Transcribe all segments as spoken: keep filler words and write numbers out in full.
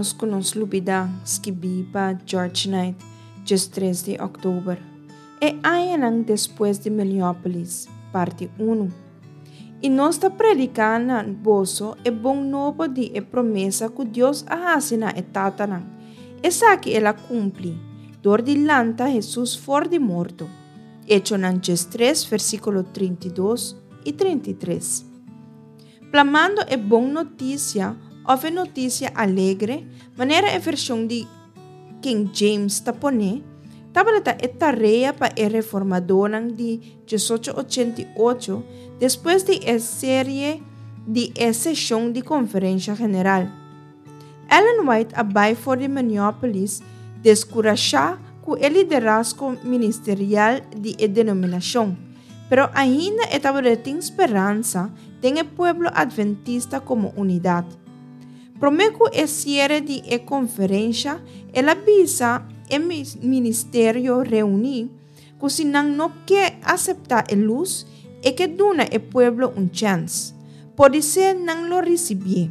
menos que nos lubida escrevi para George Knight, dia três de outubro. E ainda depois de Minneapolis, parte um. E nós está predicando no bolso é bom novo de a promessa que Deus a assina e tatanan. Essa que ela cumpre. Dor de lanta Jesus for de morto. Hecho nan três, versículo trinta e dois e trinta e três. Plamando é bom notícia, ou notícia alegre, maneira a versão de King James tapone, tabalata é tarefa para a reformadora de dezoito oitenta e oito, depois de a série de a sessão de conferência general. Ellen White abai for de Minneapolis descurachar com o liderazgo ministerial de a denominação, pero ainda estava tem esperança de o pueblo adventista como unidade. Prometo a série de a conferência, ela visa o ministério reunir, que se não quer aceitar a luz, e que dona ao pueblo um chance. Pode ser não lo receber.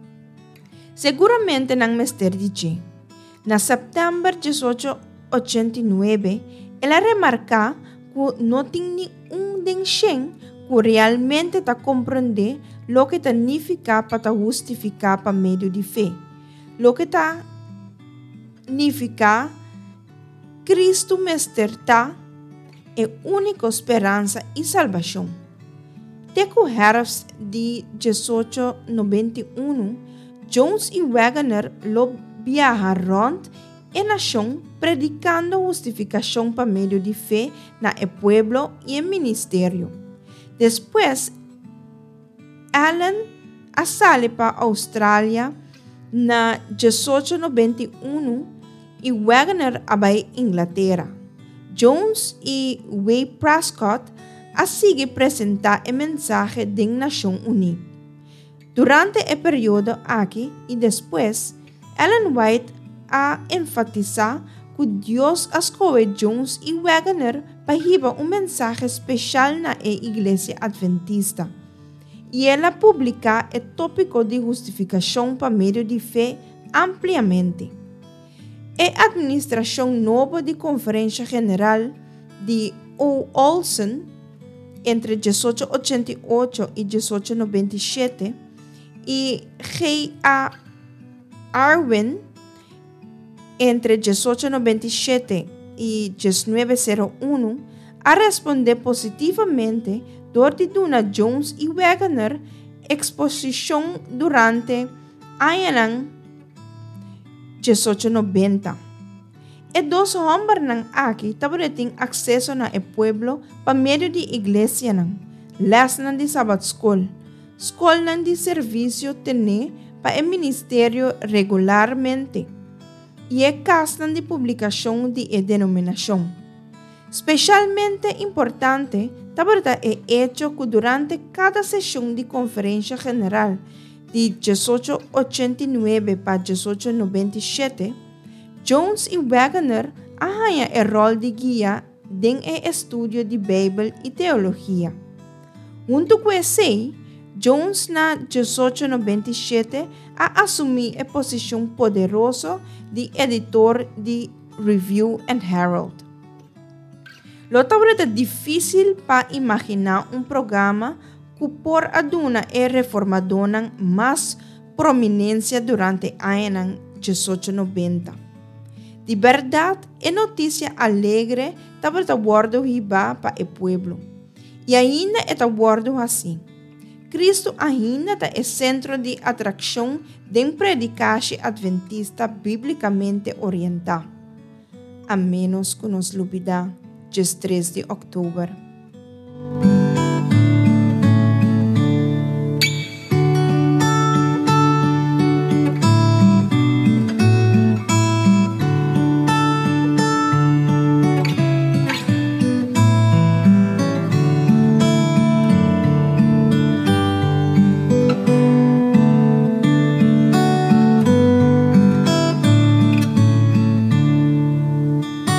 Seguramente não me ester dice. Na setembro de dezoito oitenta e nove, ela remarca que não tem nenhum denchen que realmente está compreender lo que significa para justificar para meio de fé. Lo que está significa Cristo Mesterta é a única esperança e salvação. Teco herfst de dezoito noventa e um, Jones e Wagner lo viajaron a nação predicando justificação para meio de fé na el pueblo e el ministério. Depois, Allen sale para a Austrália na dezoito noventa e um e Wagner vai a Inglaterra. Jones e Way Prescott a seguir apresentar a mensagem da Nação Unida. Durante o período aqui e depois, Ellen White a enfatizar que Deus escolheu Jones e Wagner para levar uma mensagem especial na Igreja Adventista. E ela publica o tópico de justificação para meio de fé ampliamente. A administração nova de Conferência General de O. Olson, entre dezoito oitenta e oito e dezoito noventa e sete, e G. A. Arwin, entre dezoito noventa e sete e dezenove zero um, a responder positivamente durante Duna Jones e Wagner exposição durante Ayanang dezoito noventa. E dois homens nang aqui também têm acesso na e pueblo para meio de igreja nang, les nang de Sabbath School, school nang de serviço tene para o ministério regularmente, e é casa de publicação de e denominação. Especialmente importante, também é hecho que durante cada sessão de conferência general de dezoito oitenta e nove para dezoito noventa e sete, Jones e Wagner arranham o rol de guia em o estudo de Bíblia e teologia. Junto com esse, Jones na dezoito noventa e sete a assumir a posição poderosa de editor de Review and Herald. Lo é difícil para imaginar um programa que por aduna é reformadora mais prominência durante anos dezoito noventa. De verdade, é notícia alegre também está guardo riba para o pueblo. E ainda está guardo assim. Cristo ainda é centro de atração de predicagem adventista biblicamente orientada. A menos que nos lubida, dia três de outubro.